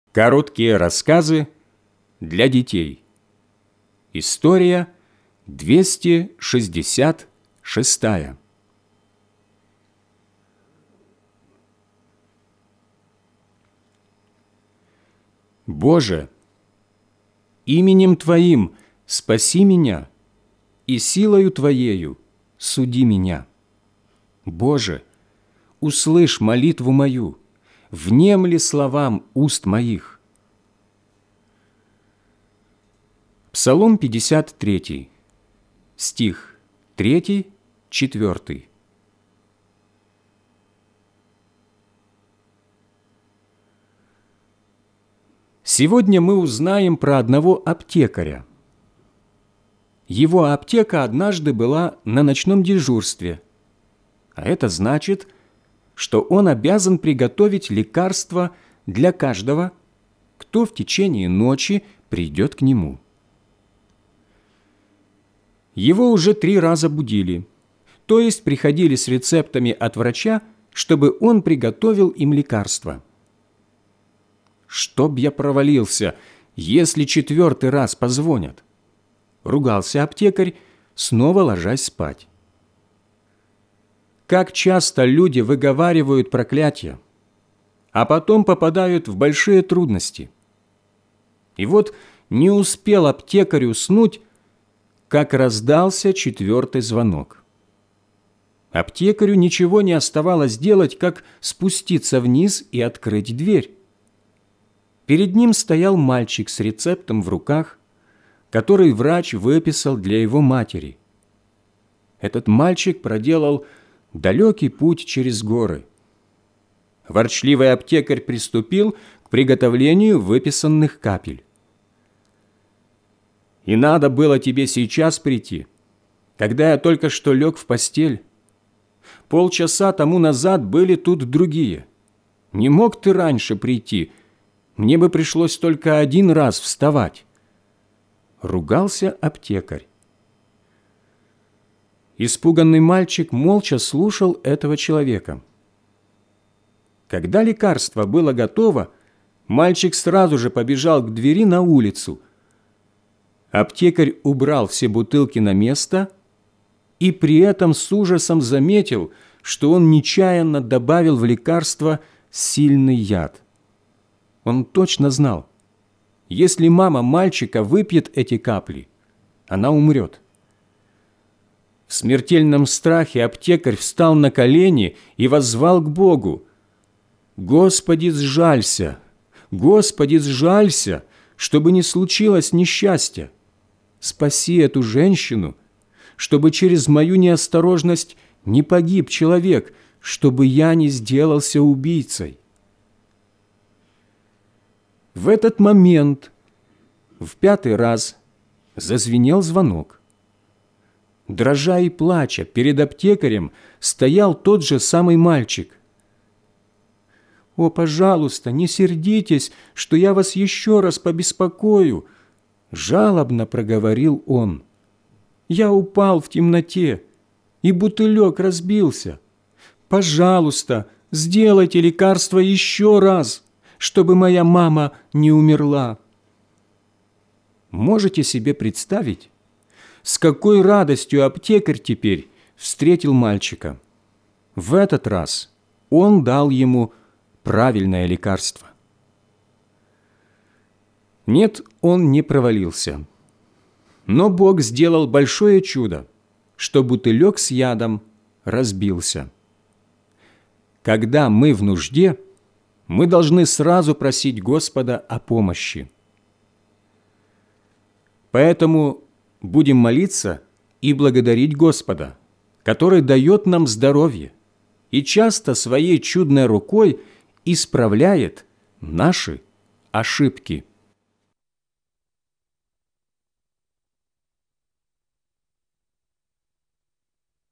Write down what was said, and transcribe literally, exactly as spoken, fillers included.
Короткие рассказы для детей. История двести шестьдесят шестая. Боже, именем Твоим спаси меня, и силою Твоею суди меня. Боже, услышь молитву мою, внемли словам уст моих. Псалом пятьдесят три, стих три, четыре. Сегодня мы узнаем про одного аптекаря. Его аптека однажды была на ночном дежурстве, а это значит, что он обязан приготовить лекарство для каждого, кто в течение ночи придет к нему. Его уже три раза будили, то есть приходили с рецептами от врача, чтобы он приготовил им лекарство. «Чтоб я провалился, если четвертый раз позвонят!» — ругался аптекарь, снова ложась спать. Как часто люди выговаривают проклятия, а потом попадают в большие трудности. И вот не успел аптекарь уснуть, как раздался четвертый звонок. Аптекарю ничего не оставалось делать, как спуститься вниз и открыть дверь. Перед ним стоял мальчик с рецептом в руках, который врач выписал для его матери. Этот мальчик проделал далекий путь через горы. Ворчливый аптекарь приступил к приготовлению выписанных капель. «И надо было тебе сейчас прийти, когда я только что лег в постель. Полчаса тому назад были тут другие. Не мог ты раньше прийти, мне бы пришлось только один раз вставать», — ругался аптекарь. Испуганный мальчик молча слушал этого человека. Когда лекарство было готово, мальчик сразу же побежал к двери на улицу. Аптекарь убрал все бутылки на место и при этом с ужасом заметил, что он нечаянно добавил в лекарство сильный яд. Он точно знал, если мама мальчика выпьет эти капли, она умрет. В смертельном страхе аптекарь встал на колени и воззвал к Богу: «Господи, сжалься! Господи, сжалься, чтобы не случилось несчастья! Спаси эту женщину, чтобы через мою неосторожность не погиб человек, чтобы я не сделался убийцей». В этот момент в пятый раз зазвенел звонок. Дрожа и плача перед аптекарем стоял тот же самый мальчик. «О, пожалуйста, не сердитесь, что я вас еще раз побеспокою», — жалобно проговорил он. «Я упал в темноте, и бутылек разбился. Пожалуйста, сделайте лекарство еще раз, чтобы моя мама не умерла». Можете себе представить, с какой радостью аптекарь теперь встретил мальчика? В этот раз он дал ему правильное лекарство. Нет, он не провалился. Но Бог сделал большое чудо, что бутылек с ядом разбился. Когда мы в нужде, мы должны сразу просить Господа о помощи. Поэтому будем молиться и благодарить Господа, который дает нам здоровье и часто своей чудной рукой исправляет наши ошибки.